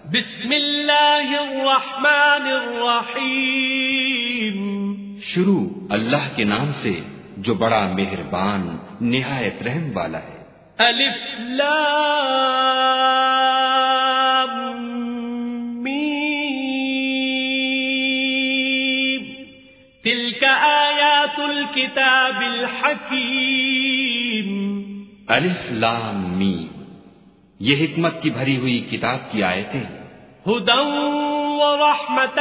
بسم اللہ الرحمن الرحیم. شروع اللہ کے نام سے جو بڑا مہربان نہایت رحم والا ہے. الف لام میم. تلک آیات الکتاب الحکیم. الف لام میم، یہ حکمت کی بھری ہوئی کتاب کی آیتیں ہیں. ہدی ورحمۃ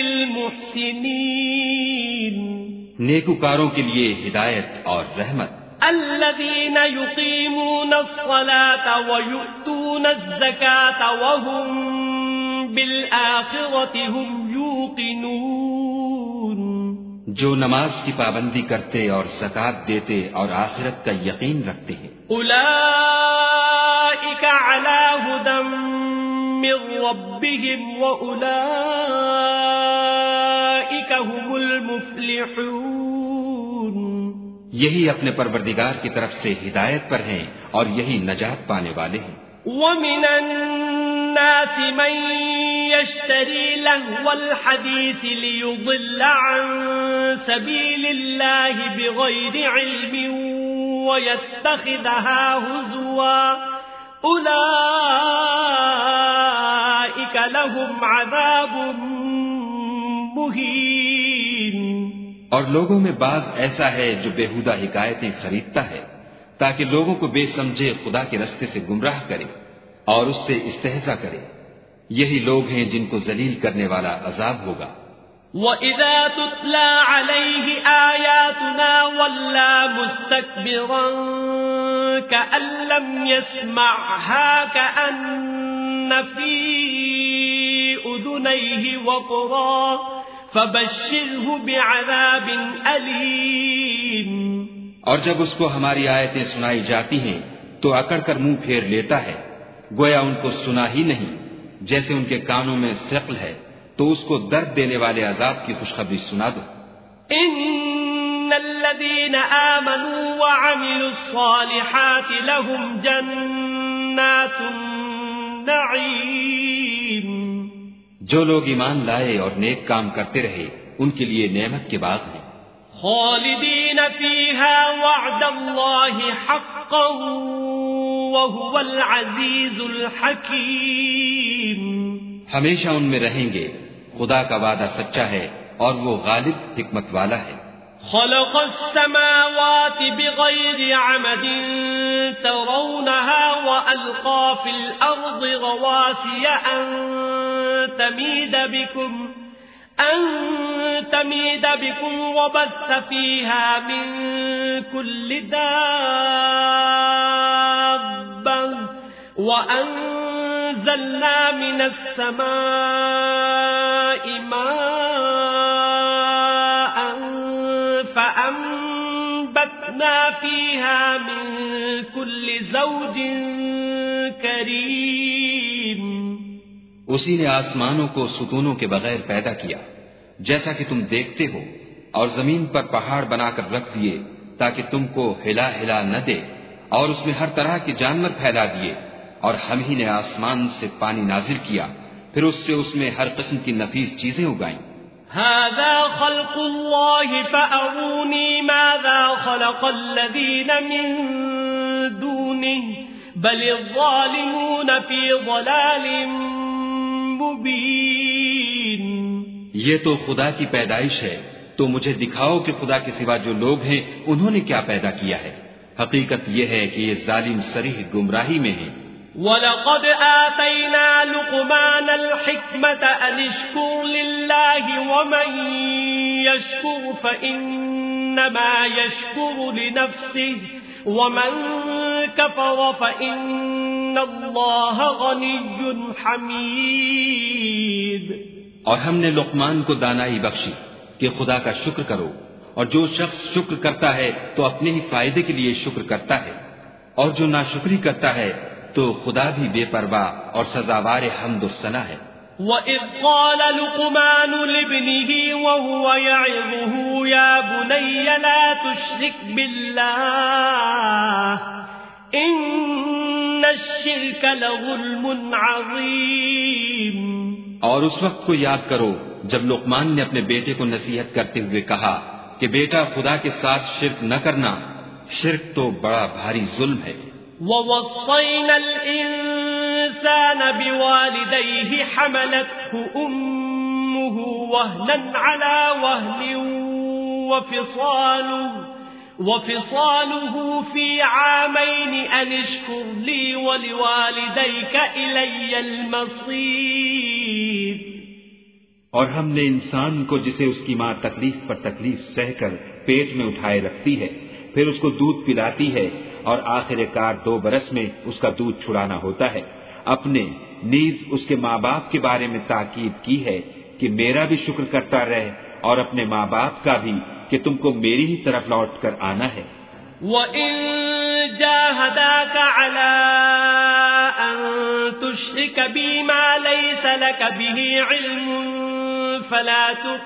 للمحسنین. نیکوکاروں کے لیے ہدایت اور رحمت. الذین یقیمون الصلاة ویؤتون الزکاة وهم بالآخرة هم یوقنون. جو نماز کی پابندی کرتے اور زکوٰۃ دیتے اور آخرت کا یقین رکھتے ہیں. اولئک علی ھدی من ربهم واولئک هم المفلحون. یہی اپنے پروردگار کی طرف سے ہدایت پر ہیں اور یہی نجات پانے والے ہیں. ومن الناس من يشتري لهو الحديث ليضل عن سبيل الله بغير علم ويتخذها هزوا أولئك لهم عذاب مهين. اور لوگوں میں بعض ایسا ہے جو بےہودہ حکایتیں خریدتا ہے تاکہ لوگوں کو بے سمجھے خدا کے رستے سے گمراہ کرے اور اس سے استہزاء کرے. یہی لوگ ہیں جن کو ذلیل کرنے والا عذاب ہوگا. وَإِذَا تُتْلَى عَلَيْهِ آيَاتُنَا وَلَّى مُسْتَكْبِرًا كَأَن لَّمْ يَسْمَعْهَا كَأَنَّ فِي أُذُنَيْهِ وَقْرًا فَبَشِّرْهُ بِعَذَابٍ أَلِيمٍ. اور جب اس کو ہماری آیتیں سنائی جاتی ہیں تو اکڑ کر منہ پھیر لیتا ہے گویا ان کو سنا ہی نہیں. جیسے ان کے کانوں میں ثقل ہے تو اس کو درد دینے والے عذاب کی خوشخبری سنا دو. ان الذين آمنوا وعملوا الصالحات لهم جنات النعيم. جو لوگ ایمان لائے اور نیک کام کرتے رہے ان کے لیے نعمت کے باغ ہیں. خالدین فیہا وعد اللہ حقا وهو العزیز الحکیم. ہمیشہ ان میں رہیں گے، خدا کا وعدہ سچا ہے اور وہ غالب حکمت والا ہے. خلق السماوات بغیر عمد ترونها وألقى في الأرض رواسي أن تميد بكم وبث فيها من كل دابة وأنزلنا من السماء ماء فأنبتنا فيها من كل زوج كريم. اسی نے آسمانوں کو ستونوں کے بغیر پیدا کیا جیسا کہ تم دیکھتے ہو اور زمین پر پہاڑ بنا کر رکھ دیے تاکہ تم کو ہلا ہلا نہ دے اور اس میں ہر طرح کے جانور پھیلا دیے اور ہم ہی نے آسمان سے پانی نازل کیا پھر اس میں ہر قسم کی نفیس چیزیں اگائیں. هذا خلق الله فأروني ماذا خلق الذين من دونه بل الظالمون في ضلال مبين. یہ تو خدا کی پیدائش ہے تو مجھے دکھاؤ کہ خدا کے سوا جو لوگ ہیں انہوں نے کیا پیدا کیا ہے. حقیقت یہ ہے کہ یہ ظالم صریح گمراہی میں ہیں. وَلَقَدْ آتَيْنَا لُقْمَانَ الْحِكْمَةَ أَنِ اشْكُرْ لِلَّهِ وَمَنْ يَشْكُرْ فَإِنَّمَا يَشْكُرُ لِنَفْسِهِ وَمَنْ كَفَرَ فَإِنَّ اللَّهَ غَنِيٌّ حَمِيدٌ. اور ہم نے لقمان کو دانائی بخشی کہ خدا کا شکر کرو، اور جو شخص شکر کرتا ہے تو اپنے ہی فائدے کے لیے شکر کرتا ہے، اور جو ناشکری کرتا ہے تو خدا بھی بے پرواہ اور سزاوار حمد و ثنا ہے. وَإِذْ قَالَ لُقْمَانُ لِابْنِهِ وَهُوَ يَعِظُهُ يَا بُنَيَّ لَا تُشْرِكْ بِاللَّهِ إِنَّ الشِّرْكَ لَظُلْمٌ عَظِيمٌ. اور اس وقت کو یاد کرو جب لقمان نے اپنے بیٹے کو نصیحت کرتے ہوئے کہا کہ بیٹا خدا کے ساتھ شرک نہ کرنا، شرک تو بڑا بھاری ظلم ہے۔ وَوَصَّيْنَا الْإِنسَانَ بِوَالِدَيْهِ حَمَلَتْهُ أُمُّهُ وَهْنًا عَلَى وَهْنٍ وَفِصَالُهُ فِي عَامَيْنِ أَنِ اشْكُرْ لِي وَلِوَالِدَيْكَ إِلَيَّ الْمَصِيرُ۔ اور ہم نے انسان کو جسے اس کی ماں تکلیف پر تکلیف سہ کر پیٹ میں اٹھائے رکھتی ہے، پھر اس کو دودھ پلاتی ہے اور آخر کار 2 برس میں اس کا دودھ چھڑانا ہوتا ہے، اپنے نیز اس کے ماں باپ کے بارے میں تاکید کی ہے کہ میرا بھی شکر کرتا رہے اور اپنے ماں باپ کا بھی کہ تم کو میری ہی طرف لوٹ کر آنا ہے۔ وَإِن جَاهَدَاكَ عَلَىٰ أَن تُشْرِكَ بِي مَا لَيْسَ لَكَ بِهِ عِلْمٌ فَلَا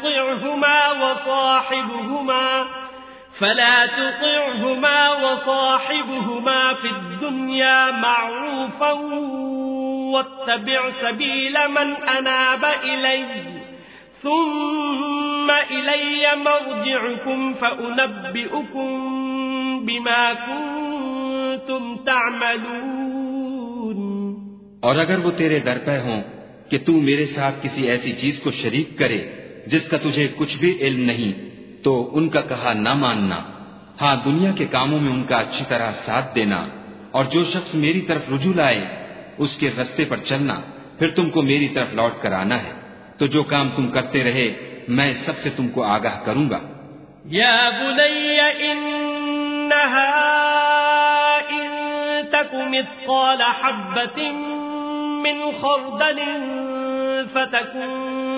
تُطِعْهُمَا وَصَاحِبْهُمَا فِي الدُّنْيَا مَعْرُوفًا وَاتَّبِعْ سَبِيلَ مَنْ أَنَابَ إِلَيَّ ثُمَّ إِلَيَّ مَرْجِعُكُمْ فَأُنَبِّئُكُمْ بِمَا كُنتُمْ تَعْمَلُونَ۔ اور اگر وہ تیرے در پہ ہوں کہ تو میرے ساتھ کسی ایسی چیز کو شریک کرے جس کا تجھے کچھ بھی علم نہیں، تو ان کا کہا نہ ماننا، ہاں دنیا کے کاموں میں ان کا اچھی طرح ساتھ دینا، اور جو شخص میری طرف رجوع لائے اس کے رستے پر چلنا، پھر تم کو میری طرف لوٹ کر آنا ہے، تو جو کام تم کرتے رہے میں سب سے تم کو آگاہ کروں گا۔ یا بنی انہا ان تک مثقال حبۃ من خردل فتکن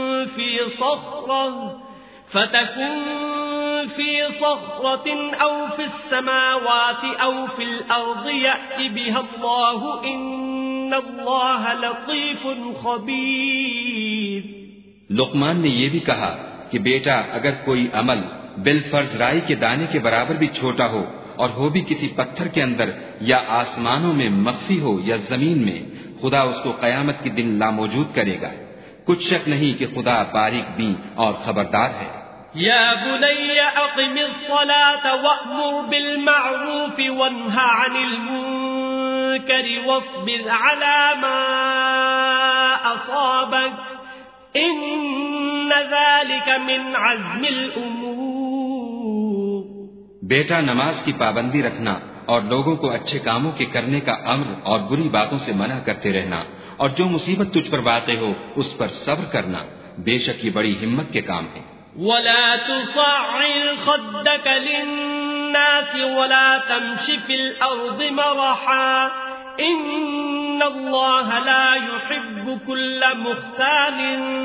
فی صخرة أو في السماوات أو في الأرض يأت بها الله إن الله لطيف خبير۔ لقمان نے یہ بھی کہا کہ بیٹا اگر کوئی عمل بالفرض رائی کے دانے کے برابر بھی چھوٹا ہو اور ہو بھی کسی پتھر کے اندر یا آسمانوں میں مخفی ہو یا زمین میں، خدا اس کو قیامت کے دن لاموجود کرے گا۔ کچھ شک نہیں کہ خدا باریک بین اور خبردار ہے۔ یا بنی اقم الصلاة وأمر بالمعروف وانہ عن المنکر واصبر على ما اصابک ان ذلك من عزم الامور۔ بیٹا نماز کی پابندی رکھنا اور لوگوں کو اچھے کاموں کے کرنے کا امر اور بری باتوں سے منع کرتے رہنا، اور جو مصیبت تجھ پر واقع ہو اس پر صبر کرنا، بے شک یہ بڑی ہمت کے کام ہے۔ وَلَا تُصَعِّرْ خَدَّكَ لِلنَّاسِ وَلَا تَمْشِ فِي الْأَرْضِ مَرَحًا إِنَّ اللَّهَ لَا يُحِبُّ كُلَّ مُخْتَالٍ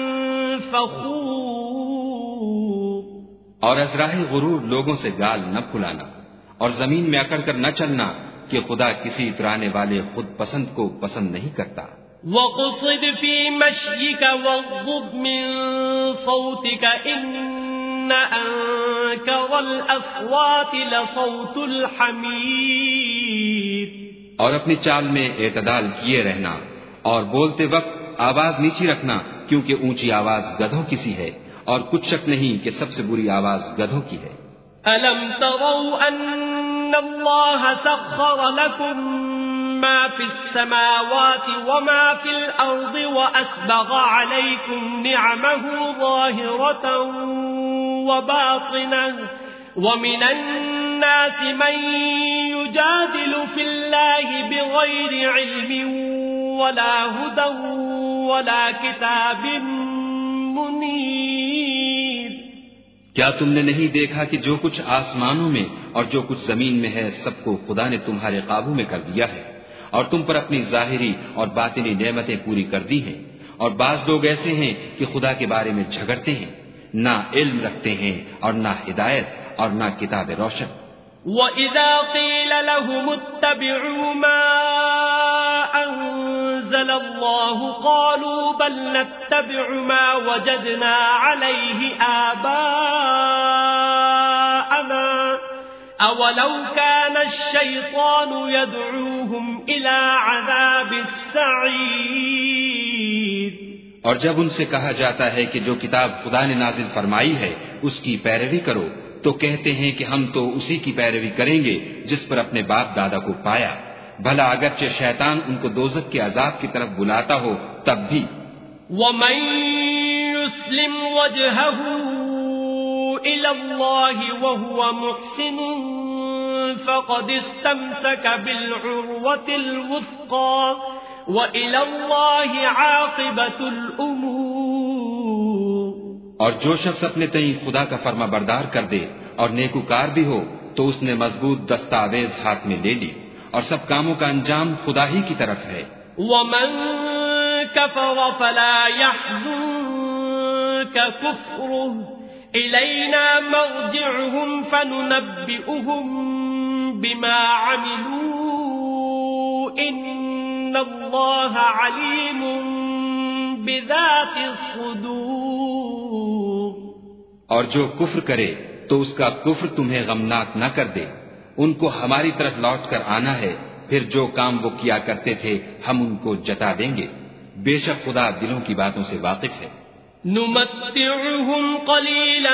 فَخُورٍ۔ اور ازراہ غرور لوگوں سے گال نہ پھلانا، اور زمین میں اکڑ کر نہ چلنا کہ خدا کسی اترانے والے خود پسند کو پسند نہیں کرتا۔ وَقْصِدْ فِي مَشْيِكَ وَاغْضُضْ مِنْ صَوْتِكَ إِنَّ أَنكَرَ الْأَصْوَاتِ لَصَوْتُ الْحَمِيرِ۔ اور اپنی چال میں اعتدال کیے رہنا، اور بولتے وقت آواز نیچی رکھنا، کیونکہ اونچی آواز گدھوں کی سی ہے، اور کچھ شک نہیں کہ سب سے بری آواز گدھوں کی ہے۔ أَلَمْ تَرَوْا أَنَّ اللَّهَ سَخَّرَ لَكُم مَّا فِي السَّمَاوَاتِ وَمَا فِي الْأَرْضِ وَأَسْبَغَ عَلَيْكُمْ نِعَمَهُ ظَاهِرَةً وَبَاطِنَةً وَمِنَ النَّاسِ مَن يُجَادِلُ فِي اللَّهِ بِغَيْرِ عِلْمٍ وَلَا هُدًى وَلَا كِتَابٍ مُنِيرٍ۔ کیا تم نے نہیں دیکھا کہ جو کچھ آسمانوں میں اور جو کچھ زمین میں ہے سب کو خدا نے تمہارے قابو میں کر دیا ہے، اور تم پر اپنی ظاہری اور باطنی نعمتیں پوری کر دی ہیں، اور بعض لوگ ایسے ہیں کہ خدا کے بارے میں جھگڑتے ہیں، نہ علم رکھتے ہیں اور نہ ہدایت اور نہ کتاب روشن۔ وَإِذَا قِيلَ لَهُمُ اتَّبِعُوا مَا أَنزَلَ اللَّهُ قَالُوا بَلْ نَتَّبِعُ مَا وَجَدْنَا عَلَيْهِ آبَاءَنَا أَوَلَوْ كَانَ الشَّيْطَانُ يَدْعُوهُمْ إِلَى عَذَابِ السَّعِيرِ۔ اور جب ان سے کہا جاتا ہے کہ جو کتاب خدا نے نازل فرمائی ہے اس کی پیروی کرو تو کہتے ہیں کہ ہم تو اسی کی پیروی کریں گے جس پر اپنے باپ دادا کو پایا، بھلا اگرچہ شیطان ان کو دوزخ کے عذاب کی طرف بلاتا ہو تب بھی۔ وَمَن يُسْلِمْ وَجْهَهُ إِلَى اللَّهِ وَهُوَ مُحْسِنٌ فَقَدِ اسْتَمْسَكَ بِالْعُرْوَةِ الْوُثْقَى وَإِلَى اللَّهِ عَاقِبَةُ الْأُمُورِ۔ اور جو شخص اپنے تئیں خدا کا فرما بردار کر دے اور نیکوکار بھی ہو تو اس نے مضبوط دستاویز ہاتھ میں لے لی، اور سب کاموں کا انجام خدا ہی کی طرف ہے۔ وَمَن كَفَرَ فَلَا يَحْزُنكَ كُفْرُهُ إِلَيْنَا مَرْجِعُهُمْ فَنُنَبِّئُهُم بِمَا عَمِلُوا إِنَّ اللَّهَ عَلِيمٌ بِذَاتِ الصُّدُورِ۔ اور جو کفر کرے تو اس کا کفر تمہیں غمناک نہ کر دے، ان کو ہماری طرف لوٹ کر آنا ہے، پھر جو کام وہ کیا کرتے تھے ہم ان کو جتا دیں گے، بے شک خدا دلوں کی باتوں سے واقف ہے۔ نُمَتِّعُهُمْ قَلِيلًا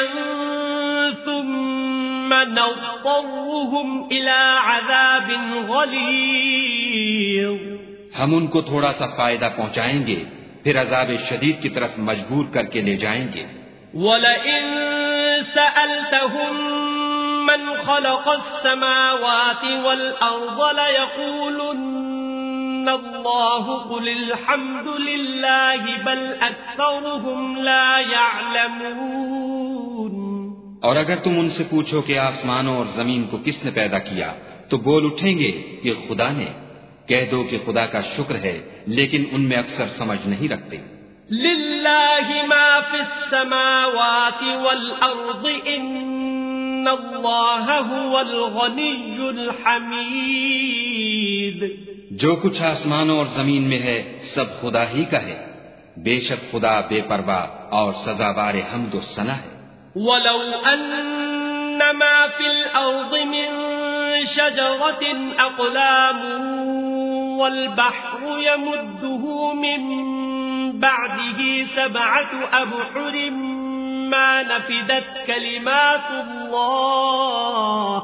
ثُمَّ نَضْطَرُّهُمْ إِلَى عَذَابٍ غَلِيظٍ۔ ہم ان کو تھوڑا سا فائدہ پہنچائیں گے، پھر عذاب شدید کی طرف مجبور کر کے لے جائیں گے۔ وَلَئِن سَأَلْتَهُم مَّنْ خَلَقَ السَّمَاوَاتِ وَالْأَرْضَ لَيَقُولُنَّ اللَّهُ قُلِ الْحَمْدُ لِلَّهِ بَلْ أَكْثَرُهُمْ لَا يَعْلَمُونَ۔ اور اگر تم ان سے پوچھو کہ آسمانوں اور زمین کو کس نے پیدا کیا تو بول اٹھیں گے کہ خدا نے۔ کہہ دو کہ خدا کا شکر ہے، لیکن ان میں اکثر سمجھ نہیں رکھتے۔ لِلَّهِ مَا فِي السَّمَاوَاتِ وَالْأَرْضِ إِنَّ اللَّهَ هُوَ الْغَنِيُّ الْحَمِيدُ۔ جو کچھ آسمانوں اور زمین میں ہے سب خدا ہی کا ہے، بے شک خدا بے پرواہ اور سزاوار حمد و ثنا ہے۔ وَلَوْ أَنَّ مَا فِي الْأَرْضِ مِن شَجَرَةٍ أَقْلَامٌ وَالْبَحْرُ يَمُدُّهُ مِن بَعْدِهِ سَبْعَةُ أَبْحُرٍ مَا نَفِدَتْ كَلِمَاتُ اللَّهِ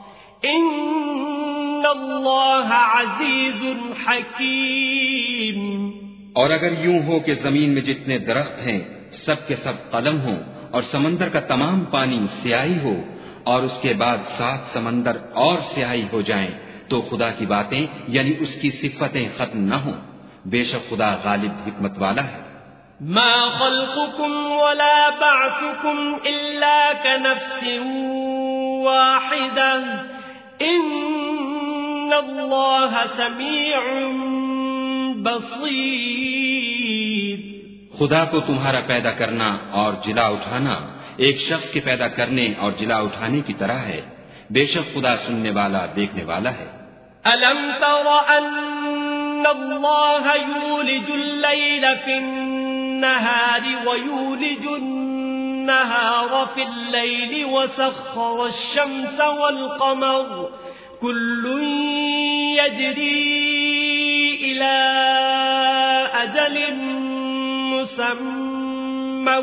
إِنَّ اللَّهَ عَزِيزٌ حَكِيمٌ۔ اور اگر یوں ہو کہ زمین میں جتنے درخت ہیں سب کے سب قلم ہوں، اور سمندر کا تمام پانی سیاہی ہو، اور اس کے بعد 7 سمندر اور سیاہی ہو جائیں، تو خدا کی باتیں یعنی اس کی صفتیں ختم نہ ہوں، بے شک خدا غالب حکمت والا ہے۔ ما خلقكم ولا بعثكم إلا كنفس واحدة إن الله سميع بصير۔ خدا کو تمہارا پیدا کرنا اور جلا اٹھانا ایک شخص کے پیدا کرنے اور جلا اٹھانے کی طرح ہے، بے شک خدا سننے والا دیکھنے والا ہے۔ ألم تر أن الله يولج الليل في النهار ويولج النهار في الليل وسخر الشمس والقمر كل يجري إلى أجل مسمى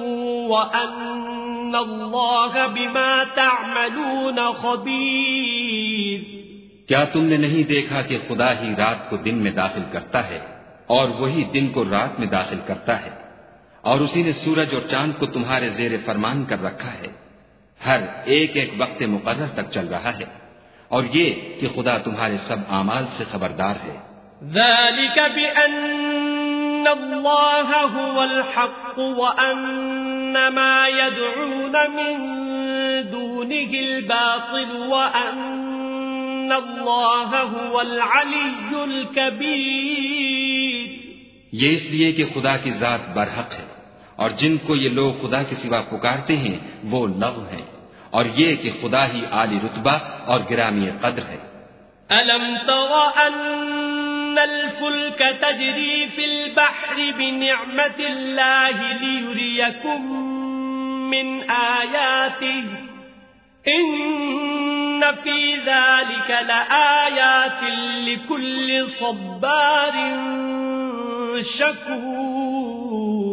وأن الله بما تعملون خبير۔ کیا تم نے نہیں دیکھا کہ خدا ہی رات کو دن میں داخل کرتا ہے اور وہی دن کو رات میں داخل کرتا ہے، اور اسی نے سورج اور چاند کو تمہارے زیر فرمان کر رکھا ہے، ہر ایک ایک وقت مقرر تک چل رہا ہے، اور یہ کہ خدا تمہارے سب اعمال سے خبردار ہے۔ ذلك بأن الله هو الحق وأن ما يدعون من دونه الباطل وأن الله هو العلي الكبير۔ یہ اس لیے کہ خدا کی ذات برحق ہے، اور جن کو یہ لوگ خدا کے سوا پکارتے ہیں وہ لغو ہیں، اور یہ کہ خدا ہی عالی رتبہ اور گرامی قدر ہے۔ ألم تر أن الفلك تجري في البحر بنعمة الله ليريكم من آياته إن في ذلك لآيات لكل صبار شكور۔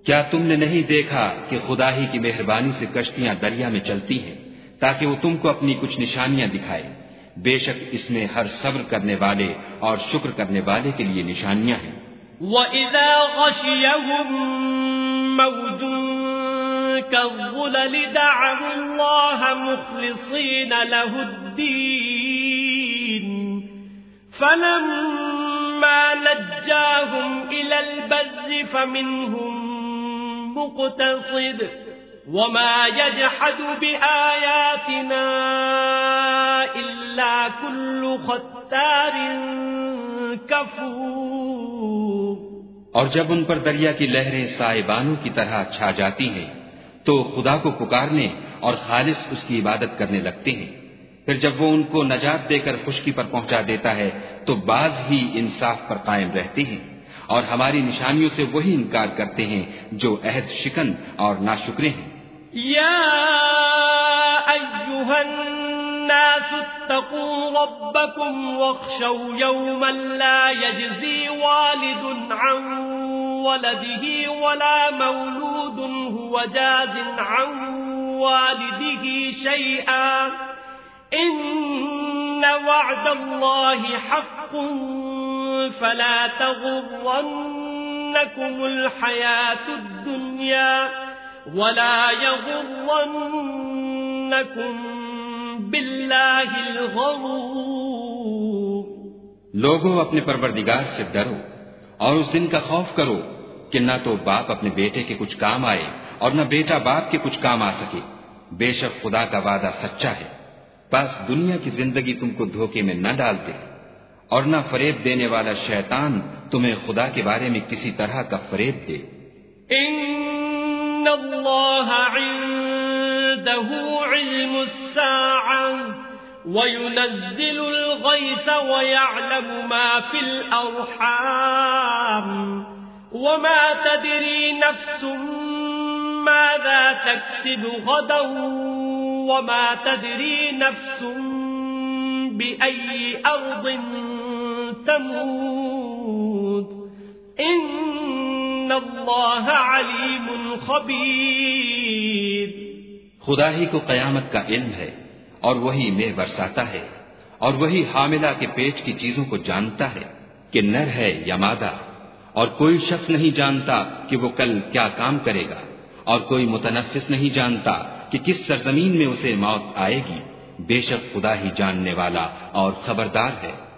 کیا تم نے نہیں دیکھا کہ خدا ہی کی مہربانی سے کشتیاں دریا میں چلتی ہیں تاکہ وہ تم کو اپنی کچھ نشانیاں دکھائے؟ بے شک اس میں ہر صبر کرنے والے اور شکر کرنے والے کے لیے نشانیاں ہیں۔ وَإِذَا غَشِيَهُم مَّوْجٌ كَالظُّلَلِ دَعَوُا اللَّهَ مُخْلِصِينَ لَهُ الدِّينَ فَلَمَّا نَجَّاهُمْ إِلَى الْبَرِّ فَمِنْهُم مُقْتَصِدٌ وَمَا يَجْحَدُ بِآيَاتِنَا إِلَّا كُلُّ خَتَّارٍ كَفُورٍ۔ اور جب ان پر دریا کی لہریں سائبانوں کی طرح چھا جاتی ہیں تو خدا کو پکارنے اور خالص اس کی عبادت کرنے لگتے ہیں، پھر جب وہ ان کو نجات دے کر خشکی پر پہنچا دیتا ہے تو بعض ہی انصاف پر قائم رہتے ہیں، اور ہماری نشانیوں سے وہی انکار کرتے ہیں جو عہد شکن اور ناشکرے ہیں۔ یا ایھا الناس اتقوا ربکم واخشوا یوما لا یجزی والد عن ولده ولا مولود هو جاز عن والده شيئا ان وعد الله حق فلا تغرنكم الحياة الدنيا ولا يغرنكم بالله الغرور۔ لوگوں اپنے پروردگار سے ڈرو اور اس دن کا خوف کرو کہ نہ تو باپ اپنے بیٹے کے کچھ کام آئے اور نہ بیٹا باپ کے کچھ کام آ سکے، بے شک خدا کا وعدہ سچا ہے، بس دنیا کی زندگی تم کو دھوکے میں نہ ڈال دے، اور نہ فریب دینے والا شیطان تمہیں خدا کے بارے میں کسی طرح کا فریب دے۔ ان اللہ عنده علم الساعة وينزل الغيث ويعلم ما في الأرحام وما تدري نفس ماذا تكسب غدا وما تدري نفس بأي أرض تموت ان اللہ علیم خبیر۔ خدا ہی کو قیامت کا علم ہے اور وہی مہ برساتا ہے اور وہی حاملہ کے پیٹ کی چیزوں کو جانتا ہے کہ نر ہے یا مادہ، اور کوئی شخص نہیں جانتا کہ وہ کل کیا کام کرے گا، اور کوئی متنفس نہیں جانتا کہ کس سرزمین میں اسے موت آئے گی، بے شک خدا ہی جاننے والا اور خبردار ہے۔